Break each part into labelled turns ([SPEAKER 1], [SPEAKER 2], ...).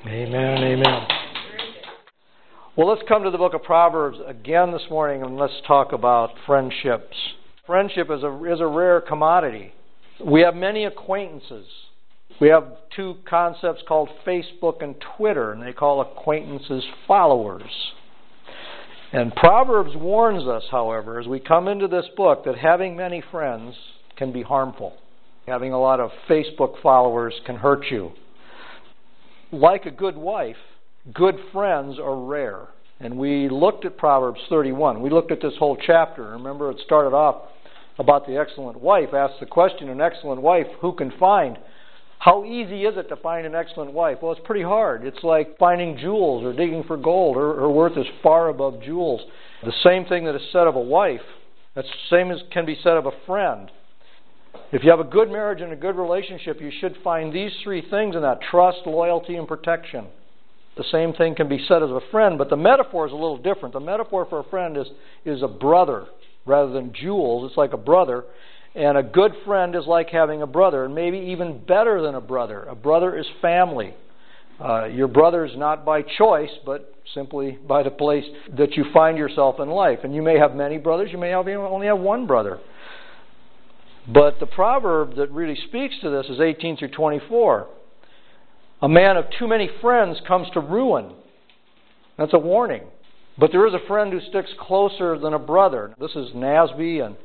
[SPEAKER 1] Amen, amen. Well, let's come to the book of Proverbs again this morning, and let's talk about friendships. Friendship is a rare commodity. We have many acquaintances. We have two concepts called Facebook and Twitter, and they call acquaintances followers. And Proverbs warns us, however, as we come into this book, that having many friends can be harmful. Having a lot of Facebook followers can hurt you. Like a good wife, good friends are rare. And we looked at Proverbs 31. We looked at this whole chapter. Remember, it started off about the excellent wife. Asked the question, an excellent wife, who can find? How easy is it to find an excellent wife? Well, it's pretty hard. It's like finding jewels or digging for gold. Her worth is far above jewels. The same thing that is said of a wife, that's the same as can be said of a friend. If you have a good marriage and a good relationship, you should find these three things in that: trust, loyalty, and protection. The same thing can be said as a friend, but the metaphor is a little different. The metaphor for a friend is a brother rather than jewels. It's like a brother. And a good friend is like having a brother, and maybe even better than a brother. A brother is family. Your brother is not by choice, but simply by the place that you find yourself in life. And you may have many brothers. You may only have one brother. But the proverb that really speaks to this is 18 through 24. A man of too many friends comes to ruin. That's a warning. But there is a friend who sticks closer than a brother. This is NASB and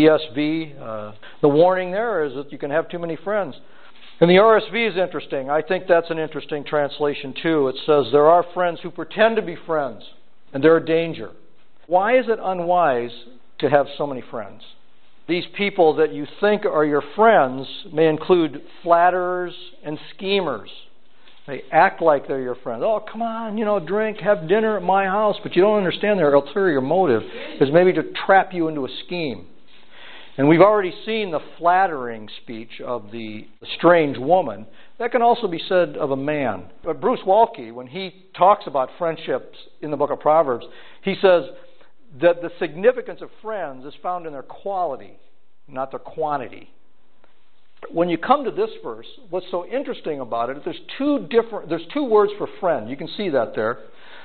[SPEAKER 1] ESV. The warning there is that you can have too many friends. And the RSV is interesting. I think that's an interesting translation too. It says, there are friends who pretend to be friends, and they're a danger. Why is it unwise to have so many friends? These people that you think are your friends may include flatterers and schemers. They act like they're your friends. Oh, come on, drink, have dinner at my house. But you don't understand their ulterior motive is maybe to trap you into a scheme. And we've already seen the flattering speech of the strange woman. That can also be said of a man. But Bruce Waltke, when he talks about friendships in the book of Proverbs, he says that the significance of friends is found in their quality, not their quantity. When you come to this verse, what's so interesting about it, there's two words for friend. You can see that there.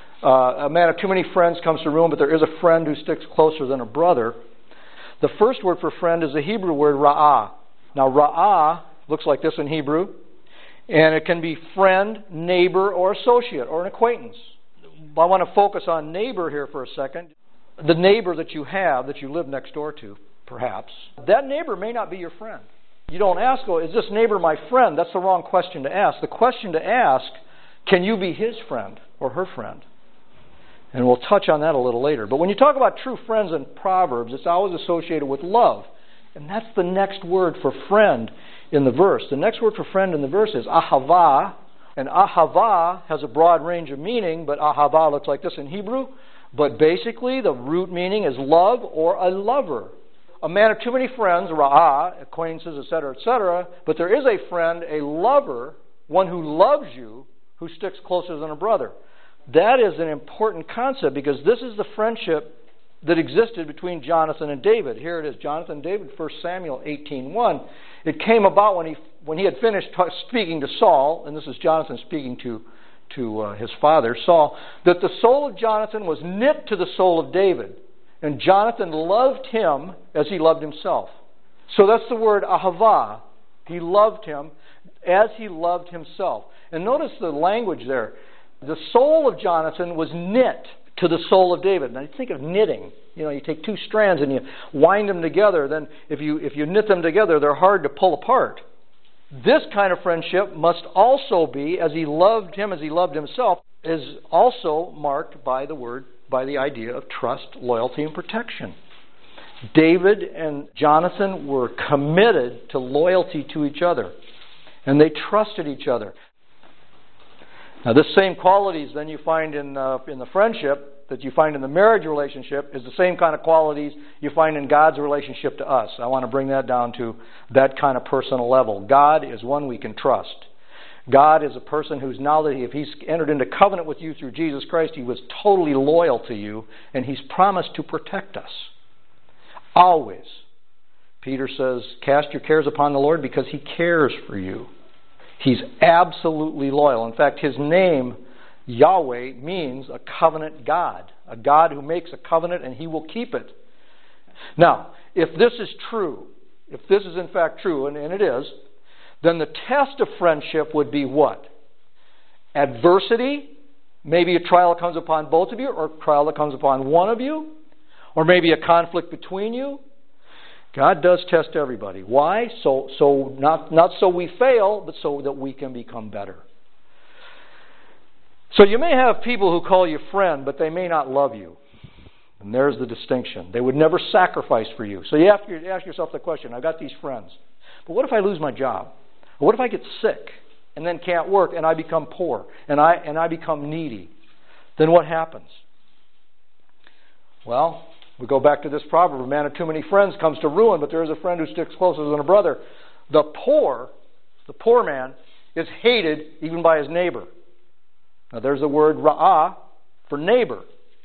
[SPEAKER 1] A man of too many friends comes to ruin, but there is a friend who sticks closer than a brother. The first word for friend is the Hebrew word ra'ah. Now ra'ah looks like this in Hebrew, and it can be friend, neighbor, or associate, or an acquaintance. I want to focus on neighbor here for a second. The neighbor that you have, that you live next door to, perhaps, that neighbor may not be your friend. You don't ask, is this neighbor my friend? That's the wrong question to ask. The question to ask, can you be his friend or her friend? And we'll touch on that a little later. But when you talk about true friends in Proverbs, it's always associated with love. And that's the next word for friend in the verse. The next word for friend in the verse is ahava. And ahava has a broad range of meaning, but ahava looks like this in Hebrew. But basically, the root meaning is love or a lover. A man of too many friends, ra'ah, acquaintances, etc., but there is a friend, a lover, one who loves you, who sticks closer than a brother. That is an important concept because this is the friendship that existed between Jonathan and David. Here it is, Jonathan and David, 1 Samuel 18:1. It came about when he had finished speaking to Saul, and this is Jonathan speaking to his father, Saul, that the soul of Jonathan was knit to the soul of David. And Jonathan loved him as he loved himself. So that's the word ahava. He loved him as he loved himself. And notice the language there. The soul of Jonathan was knit to the soul of David. Now you think of knitting. You take two strands and you wind them together. Then if you knit them together, they're hard to pull apart. This kind of friendship must also be, as he loved him as he loved himself, is also marked by the idea of trust, loyalty, and protection. David and Jonathan were committed to loyalty to each other, and they trusted each other. Now, this same qualities then you find in the friendship that you find in the marriage relationship is the same kind of qualities you find in God's relationship to us. I want to bring that down to that kind of personal level. God is one we can trust. God is a person who's, now that if He's entered into covenant with you through Jesus Christ, He was totally loyal to you, and He's promised to protect us. Always. Peter says, cast your cares upon the Lord because He cares for you. He's absolutely loyal. In fact, his name, Yahweh, means a covenant God. A God who makes a covenant and he will keep it. Now, if this is true, if this is in fact true, and it is, then the test of friendship would be what? Adversity, maybe a trial that comes upon both of you, or a trial that comes upon one of you, or maybe a conflict between you. God does test everybody. Why? Not so we fail, but so that we can become better. So you may have people who call you friend, but they may not love you. And there's the distinction. They would never sacrifice for you. So you have to ask yourself the question, I've got these friends, but what if I lose my job? Or what if I get sick and then can't work and I become poor and I become needy? Then what happens? Well, we go back to this proverb, a man of too many friends comes to ruin, but there is a friend who sticks closer than a brother. The poor man, is hated even by his neighbor. Now there's the word ra'ah for neighbor.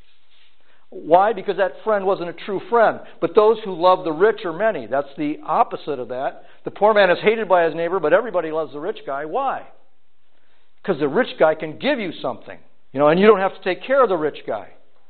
[SPEAKER 1] Why? Because that friend wasn't a true friend. But those who love the rich are many. That's the opposite of that. The poor man is hated by his neighbor, but everybody loves the rich guy. Why? Because the rich guy can give you something. And you don't have to take care of the rich guy.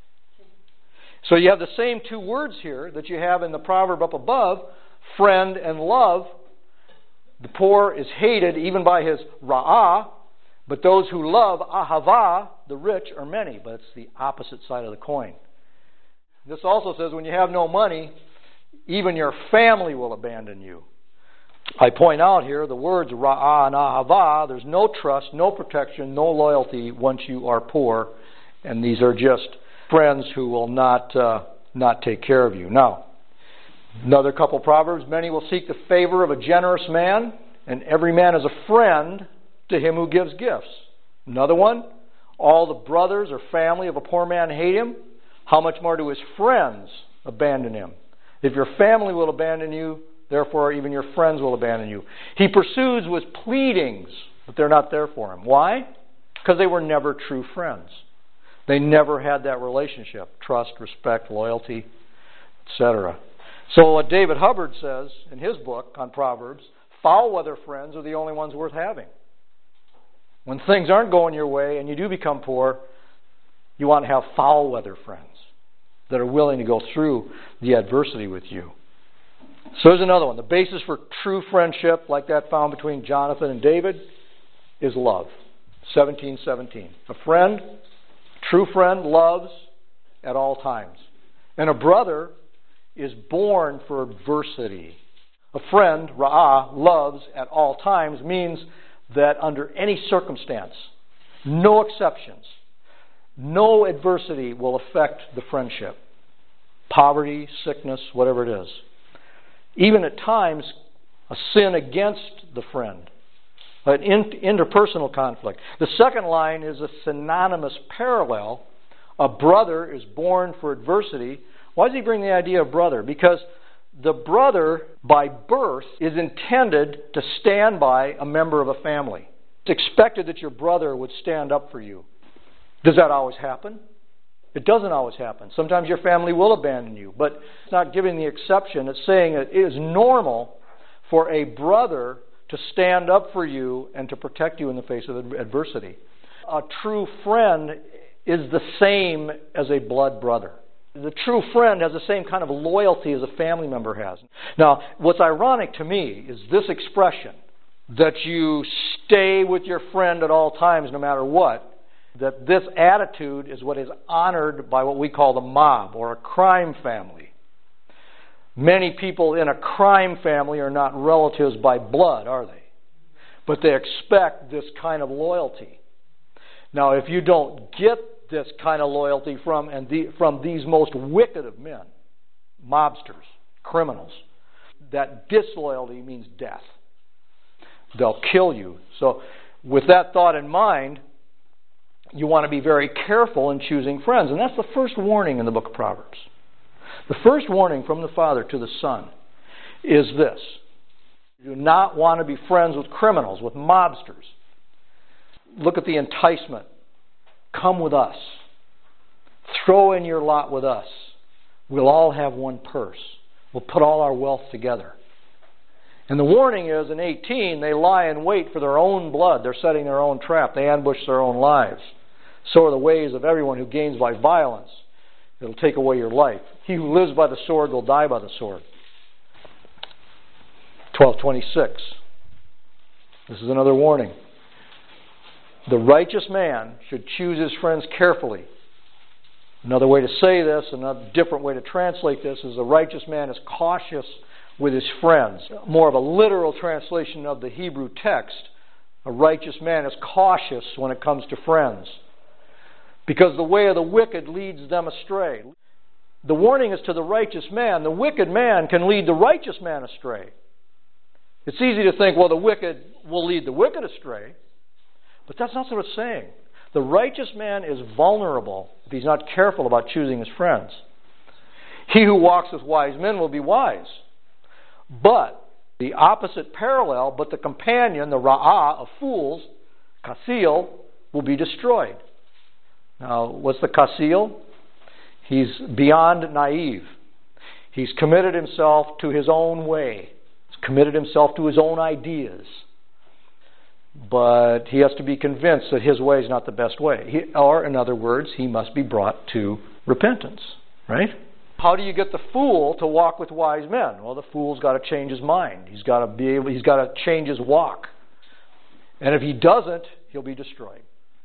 [SPEAKER 1] So you have the same two words here that you have in the proverb up above, friend and love. The poor is hated even by his ra'ah, but those who love ahava, the rich, are many. But it's the opposite side of the coin. This also says when you have no money, even your family will abandon you. I point out here the words ra'ah and ahava, there's no trust, no protection, no loyalty once you are poor. And these are just friends who will not take care of you. Now, another couple proverbs. Many will seek the favor of a generous man, and every man is a friend to him who gives gifts. Another one. All the brothers or family of a poor man hate him. How much more do his friends abandon him? If your family will abandon you, therefore even your friends will abandon you. He pursues with pleadings, but they're not there for him. Why? Because they were never true friends. They never had that relationship. Trust, respect, loyalty, etc. So what David Hubbard says in his book on Proverbs, foul weather friends are the only ones worth having. When things aren't going your way and you do become poor, you want to have foul weather friends that are willing to go through the adversity with you. So there's another one. The basis for true friendship, like that found between Jonathan and David, is love. 17:17. A friend, true friend, loves at all times. And a brother is born for adversity. A friend, ra'ah, loves at all times means that under any circumstance, no exceptions, no adversity will affect the friendship. Poverty, sickness, whatever it is. Even at times, a sin against the friend. An interpersonal conflict. The second line is a synonymous parallel. A brother is born for adversity. Why does he bring the idea of brother? Because the brother, by birth, is intended to stand by a member of a family. It's expected that your brother would stand up for you. Does that always happen? It doesn't always happen. Sometimes your family will abandon you, but it's not giving the exception. It's saying it is normal for a brother to stand up for you and to protect you in the face of adversity. A true friend is the same as a blood brother. The true friend has the same kind of loyalty as a family member has. Now, what's ironic to me is this expression, that you stay with your friend at all times no matter what, that this attitude is what is honored by what we call the mob or a crime family. Many people in a crime family are not relatives by blood, are they? But they expect this kind of loyalty. Now, if you don't get this kind of loyalty from these most wicked of men, mobsters, criminals, that disloyalty means death. They'll kill you. So with that thought in mind, you want to be very careful in choosing friends. And that's the first warning in the book of Proverbs. The first warning from the Father to the Son is this. You do not want to be friends with criminals, with mobsters. Look at the enticement. Come with us. Throw in your lot with us. We'll all have one purse. We'll put all our wealth together. And the warning is, in 18, they lie in wait for their own blood. They're setting their own trap. They ambush their own lives. So are the ways of everyone who gains by violence. It'll take away your life. He who lives by the sword will die by the sword. 12:26. This is another warning. The righteous man should choose his friends carefully. Another way to say this, another different way to translate this, is the righteous man is cautious with his friends. More of a literal translation of the Hebrew text. A righteous man is cautious when it comes to friends, because the way of the wicked leads them astray. The warning is to the righteous man. The wicked man can lead the righteous man astray. It's easy to think, well, the wicked will lead the wicked astray. But that's not what it's saying. The righteous man is vulnerable if he's not careful about choosing his friends. He who walks with wise men will be wise. But the opposite parallel, but the companion, the ra'ah of fools, kasil, will be destroyed. Now, what's the kasil? He's beyond naive. He's committed himself to his own way. He's committed himself to his own ideas. But he has to be convinced that his way is not the best way. Or, in other words, he must be brought to repentance. Right? How do you get the fool to walk with wise men? Well, the fool's got to change his mind. He's got to change his walk. And if he doesn't, he'll be destroyed.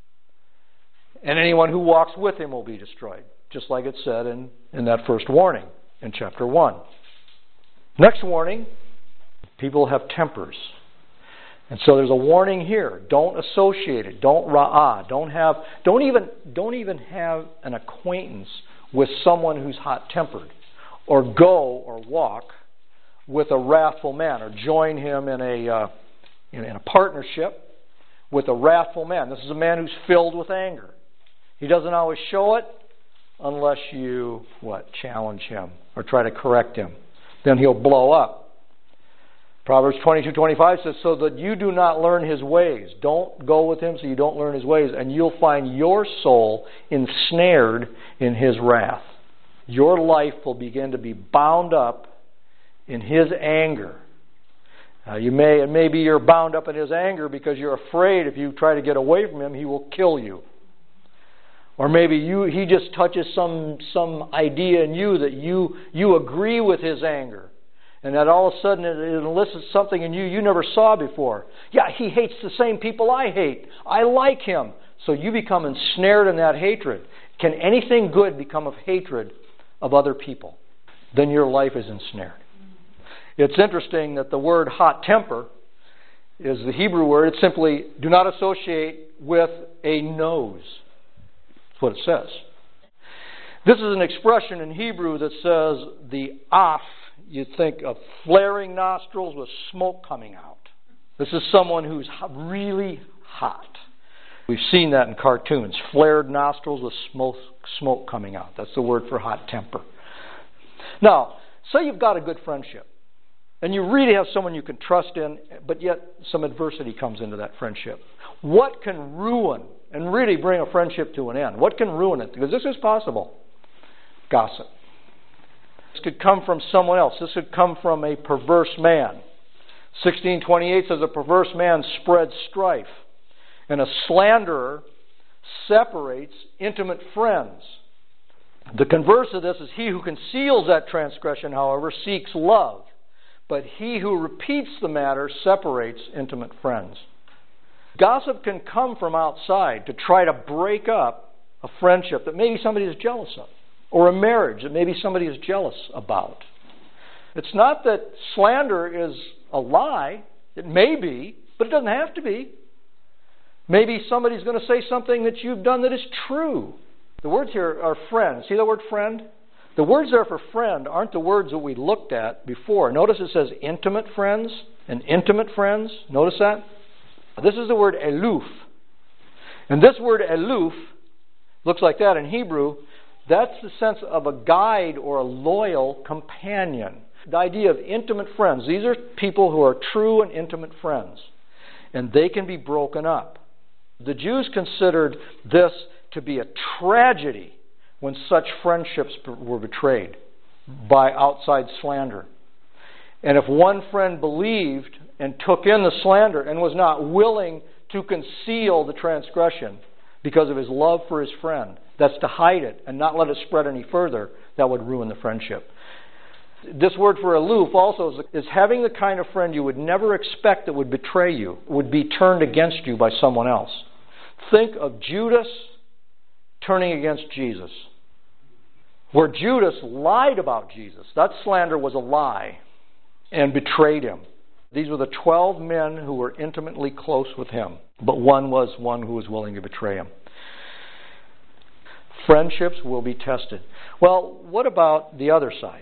[SPEAKER 1] And anyone who walks with him will be destroyed. Just like it said in that first warning in chapter 1. Next warning, people have tempers. And so there's a warning here. Don't associate it. Don't ra'ah. Don't even have an acquaintance with someone who's hot-tempered, or go or walk with a wrathful man, or join him in a partnership with a wrathful man. This is a man who's filled with anger. He doesn't always show it unless you challenge him or try to correct him. Then he'll blow up. Proverbs 22:25 says, so that you do not learn his ways. Don't go with him so you don't learn his ways, and you'll find your soul ensnared in his wrath. Your life will begin to be bound up in his anger. Maybe you're bound up in his anger because you're afraid if you try to get away from him, he will kill you. Or maybe he just touches some idea in you that you agree with his anger. And that all of a sudden it elicits something in you you never saw before. Yeah, he hates the same people I hate. I like him. So you become ensnared in that hatred. Can anything good become of hatred of other people? Then your life is ensnared. It's interesting that the word hot temper is the Hebrew word. It's simply, do not associate with a nose. That's what it says. This is an expression in Hebrew that says the af. You think of flaring nostrils with smoke coming out. This is someone who's really hot. We've seen that in cartoons. Flared nostrils with smoke coming out. That's the word for hot temper. Now, say you've got a good friendship. And you really have someone you can trust in, but yet some adversity comes into that friendship. What can ruin and really bring a friendship to an end? What can ruin it? Because this is possible. Gossip. This could come from someone else. This could come from a perverse man. 16:28 says a perverse man spreads strife, and a slanderer separates intimate friends. The converse of this is he who conceals that transgression, however, seeks love, but he who repeats the matter separates intimate friends. Gossip can come from outside to try to break up a friendship that maybe somebody is jealous of, or a marriage that maybe somebody is jealous about. It's not that slander is a lie. It may be, but it doesn't have to be. Maybe somebody's going to say something that you've done that is true. The words here are friend. See the word friend? The words there for friend aren't the words that we looked at before. Notice it says intimate friends and intimate friends. Notice that? This is the word eluf. And this word eluf looks like that in Hebrew. That's the sense of a guide or a loyal companion. The idea of intimate friends. These are people who are true and intimate friends. And they can be broken up. The Jews considered this to be a tragedy when such friendships were betrayed by outside slander. And if one friend believed and took in the slander and was not willing to conceal the transgression because of his love for his friend, that's to hide it and not let it spread any further, that would ruin the friendship. This word for aloof also is having the kind of friend you would never expect that would betray you, would be turned against you by someone else. Think of Judas turning against Jesus. Where Judas lied about Jesus. That slander was a lie and betrayed him. These were the 12 men who were intimately close with him. But one was one who was willing to betray him. Friendships will be tested. Well, what about the other side?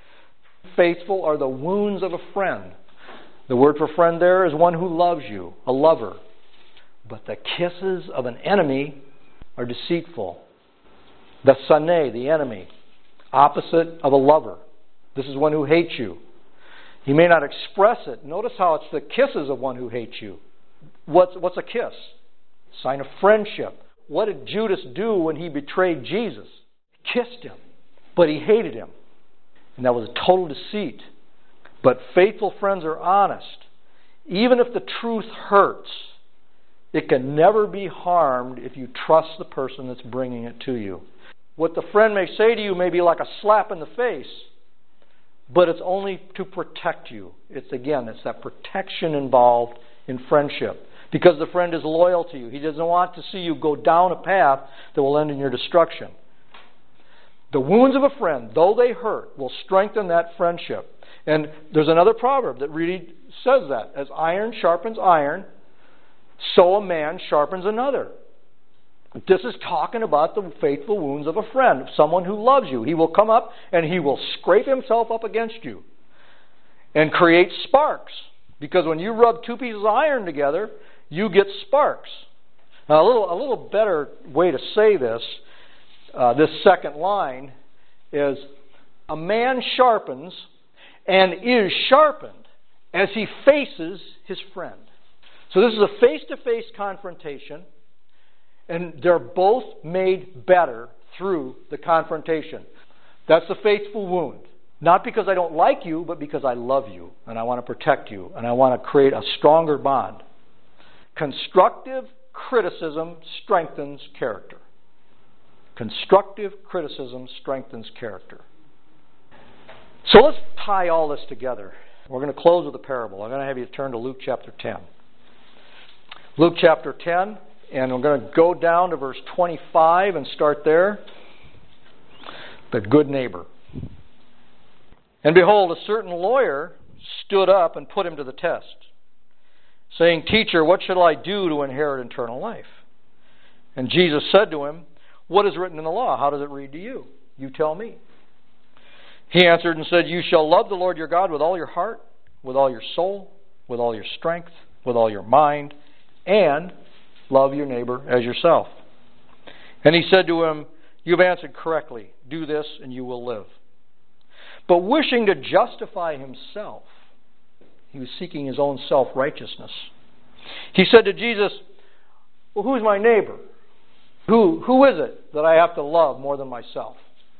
[SPEAKER 1] Faithful are the wounds of a friend. The word for friend there is one who loves you, a lover. But the kisses of an enemy are deceitful. The sane, the enemy, opposite of a lover. This is one who hates you. He may not express it. Notice how it's the kisses of one who hates you. What's a kiss? Sign of friendship. What did Judas do when he betrayed Jesus? He kissed him, but he hated him. And that was a total deceit. But faithful friends are honest. Even if the truth hurts, it can never be harmed if you trust the person that's bringing it to you. What the friend may say to you may be like a slap in the face, but it's only to protect you. It's that protection involved in friendship. Because the friend is loyal to you. He doesn't want to see you go down a path that will end in your destruction. The wounds of a friend, though they hurt, will strengthen that friendship. And there's another proverb that really says that. As iron sharpens iron, so a man sharpens another. This is talking about the faithful wounds of a friend, someone who loves you. He will come up and he will scrape himself up against you and create sparks. Because when you rub two pieces of iron together, you get sparks. Now, a little better way to say this, this second line, is a man sharpens and is sharpened as he faces his friend. So this is a face-to-face confrontation, and they're both made better through the confrontation. That's the faithful wound. Not because I don't like you, but because I love you, and I want to protect you, and I want to create a stronger bond. Constructive criticism strengthens character. Constructive criticism strengthens character. So let's tie all this together. We're going to close with a parable. I'm going to have you turn to Luke chapter 10. Luke chapter 10, and we're going to go down to verse 25 and start there. The good neighbor. And behold, a certain lawyer stood up and put him to the test, saying, Teacher, what shall I do to inherit eternal life? And Jesus said to him, What is written in the law? How does it read to you? You tell me. He answered and said, You shall love the Lord your God with all your heart, with all your soul, with all your strength, with all your mind, and love your neighbor as yourself. And he said to him, You've answered correctly. Do this and you will live. But wishing to justify himself, he was seeking his own self-righteousness. He said to Jesus, Well, who's my neighbor? Who is it that I have to love more than myself?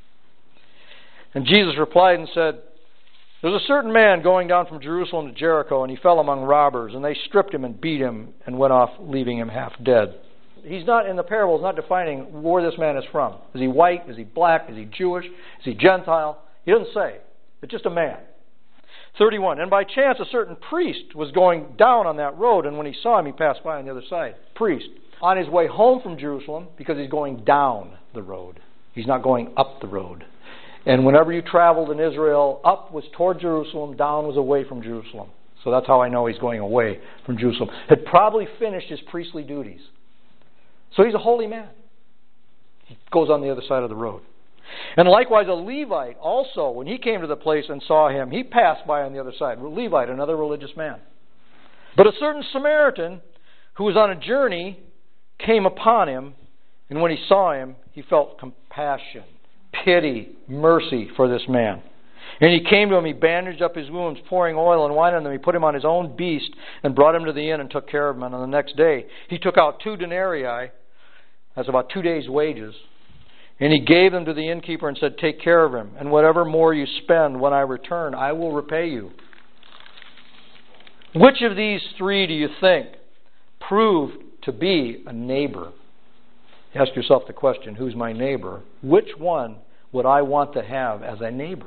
[SPEAKER 1] And Jesus replied and said, There's a certain man going down from Jerusalem to Jericho, and he fell among robbers, and they stripped him and beat him and went off, leaving him half dead. He's not, in the parable, is not defining where this man is from. Is he white? Is he black? Is he Jewish? Is he Gentile? He doesn't say. It's just a man. 31. And by chance a certain priest was going down on that road, and when he saw him, he passed by on the other side. Priest. On his way home from Jerusalem, because he's going down the road. He's not going up the road. And whenever you traveled in Israel, up was toward Jerusalem, down was away from Jerusalem. So that's how I know he's going away from Jerusalem. Had probably finished his priestly duties. So he's a holy man. He goes on the other side of the road. And likewise a Levite also, when he came to the place and saw him, he passed by on the other side. Levite, another religious man. But a certain Samaritan who was on a journey came upon him, and when he saw him, he felt compassion, pity, mercy for this man. And he came to him, he bandaged up his wounds, pouring oil and wine on them. He put him on his own beast and brought him to the inn and took care of him. And on the next day, he took out 2 denarii, that's about 2 days' wages, and he gave them to the innkeeper and said, Take care of him, and whatever more you spend when I return, I will repay you. Which of these three do you think proved to be a neighbor? Ask yourself the question, who's my neighbor? Which one would I want to have as a neighbor?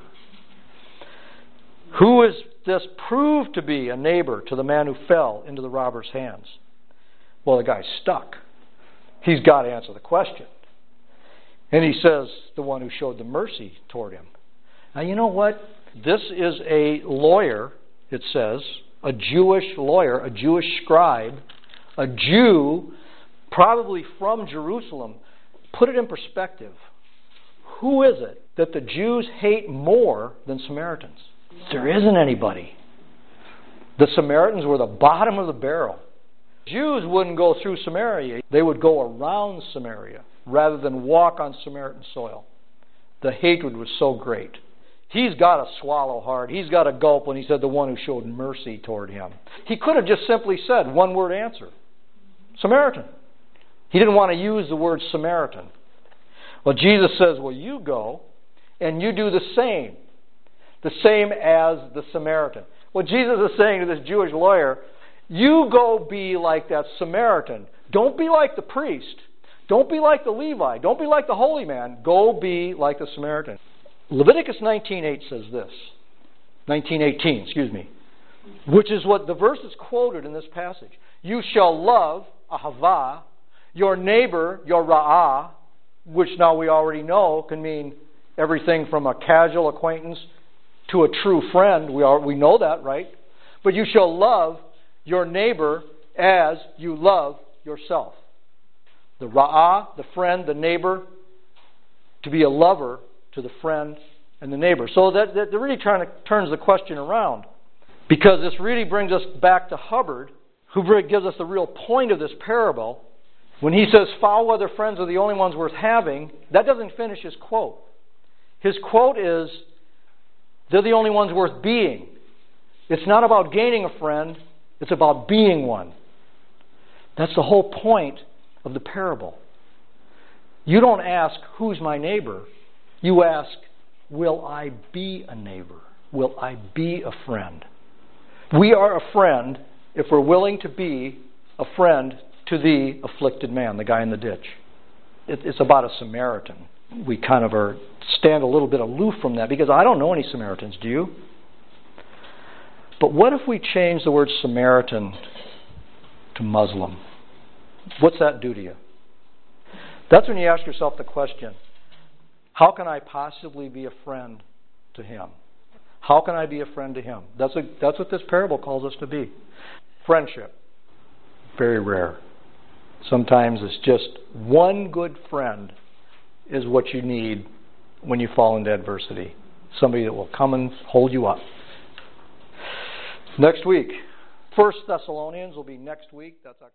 [SPEAKER 1] Who is this proved to be a neighbor to the man who fell into the robber's hands? Well, the guy's stuck. He's got to answer the question. And he says, the one who showed the mercy toward him. Now, you know what? This is a lawyer, it says, a Jewish lawyer, a Jewish scribe, a Jew, probably from Jerusalem. Put it in perspective. Who is it that the Jews hate more than Samaritans? There isn't anybody. The Samaritans were the bottom of the barrel. Jews wouldn't go through Samaria. They would go around Samaria rather than walk on Samaritan soil. The hatred was so great. He's got to swallow hard. He's got to gulp when he said the one who showed mercy toward him. He could have just simply said one word answer. Samaritan. He didn't want to use the word Samaritan. Well, Jesus says, well, you go and you do the same. The same as the Samaritan. Well, Jesus is saying to this Jewish lawyer, you go be like that Samaritan. Don't be like the priest. Don't be like the Levi. Don't be like the holy man. Go be like the Samaritan. Leviticus 19:8 says this. 19:18, excuse me. Which is what the verse is quoted in this passage. You shall love, ahava, your neighbor, your ra'ah, which now we already know can mean everything from a casual acquaintance to a true friend. We know that, right? But you shall love your neighbor as you love yourself. The ra'ah, the friend, the neighbor, to be a lover to the friend and the neighbor. So that really turns the question around. Because this really brings us back to Hubbard, who really gives us the real point of this parable. When he says foul weather friends are the only ones worth having, that doesn't finish his quote. His quote is, they're the only ones worth being. It's not about gaining a friend, it's about being one. That's the whole point of the parable. You don't ask, who's my neighbor? You ask, will I be a neighbor? Will I be a friend? We are a friend if we're willing to be a friend to the afflicted man, the guy in the ditch. It's about a Samaritan. We kind of stand a little bit aloof from that because I don't know any Samaritans, do you? But what if we change the word Samaritan to Muslim? What's that do to you? That's when you ask yourself the question, how can I possibly be a friend to him? How can I be a friend to him? That's what this parable calls us to be. Friendship, very rare. Sometimes it's just one good friend is what you need when you fall into adversity. Somebody that will come and hold you up. Next week, 1 Thessalonians will be next week. That's